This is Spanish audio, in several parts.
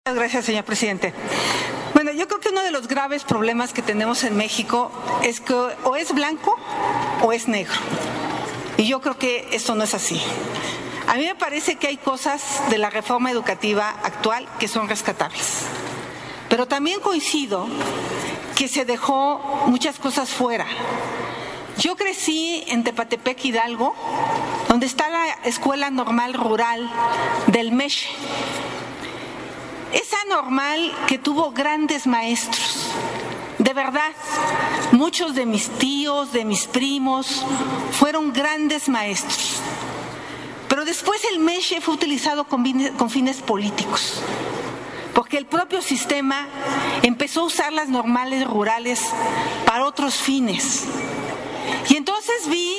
Muchas gracias, señor presidente. Bueno, yo creo que uno de los graves problemas que tenemos en México es que o es blanco o es negro. Y yo creo que esto no es así. A mí me parece que hay cosas de la reforma educativa actual que son rescatables. Pero también coincido que se dejó muchas cosas fuera. Yo crecí en Tepatepec, Hidalgo, donde está la Escuela Normal Rural del Meche. Esa normal que tuvo grandes maestros. De verdad, muchos de mis tíos, de mis primos, fueron grandes maestros. Pero después el Meche fue utilizado con fines políticos, porque el propio sistema empezó a usar las normales rurales para otros fines. Y entonces vi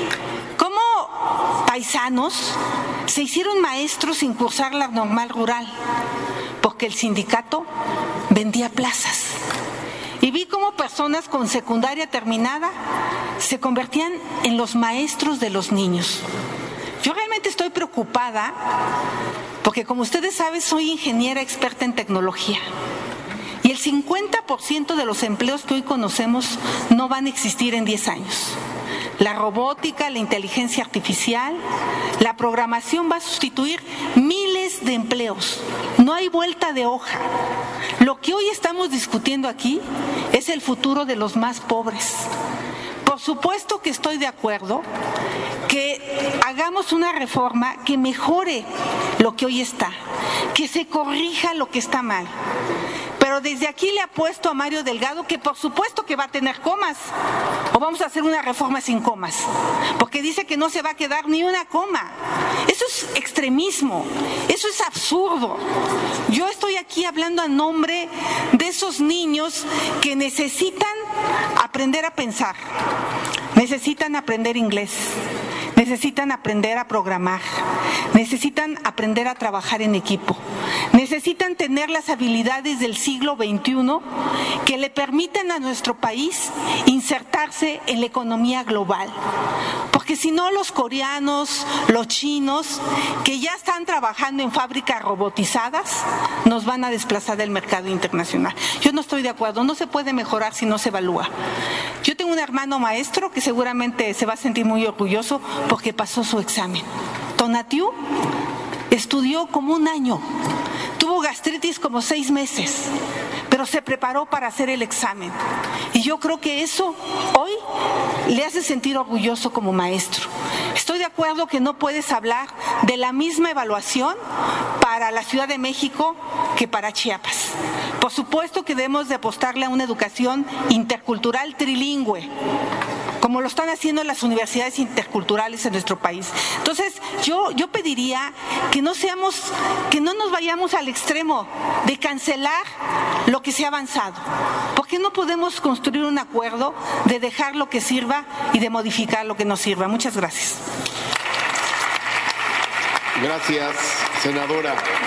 cómo paisanos se hicieron maestros sin cursar la normal rural, porque el sindicato vendía plazas. Y vi cómo personas con secundaria terminada se convertían en los maestros de los niños. Yo realmente estoy preocupada porque, como ustedes saben, soy ingeniera experta en tecnología. Y el 50% de los empleos que hoy conocemos no van a existir en 10 años. La robótica, la inteligencia artificial, la programación va a sustituir miles de empleos. No hay vuelta de hoja. Lo que hoy estamos discutiendo aquí es el futuro de los más pobres. Por supuesto que estoy de acuerdo que hagamos una reforma que mejore lo que hoy está, que se corrija lo que está mal. Pero desde aquí le apuesto a Mario Delgado que por supuesto que va a tener comas. O vamos a hacer una reforma sin comas, porque dice que no se va a quedar ni una coma. Eso es extremismo, eso es absurdo. Yo estoy aquí hablando a nombre de esos niños que necesitan aprender a pensar, necesitan aprender inglés, necesitan aprender a programar, necesitan aprender a trabajar en equipo, necesitan tener las habilidades del siglo XXI que le permiten a nuestro país insertarse en la economía global. Porque si no, los coreanos, los chinos, que ya están trabajando en fábricas robotizadas, nos van a desplazar del mercado internacional. Yo no estoy de acuerdo, no se puede mejorar si no se evalúa. Yo tengo un hermano maestro que seguramente se va a sentir muy orgulloso porque pasó su examen. Tonatiu estudió como un año, tuvo gastritis como 6 meses, pero se preparó para hacer el examen. Y yo creo que eso hoy le hace sentir orgulloso como maestro. Estoy de acuerdo que no puedes hablar de la misma evaluación para la Ciudad de México que para Chiapas. Por supuesto que debemos de apostarle a una educación intercultural trilingüe, como lo están haciendo las universidades interculturales en nuestro país. Entonces, yo pediría que no nos vayamos al extremo de cancelar lo que se ha avanzado. ¿Por qué no podemos construir un acuerdo de dejar lo que sirva y de modificar lo que no sirva? Muchas gracias. Gracias, senadora.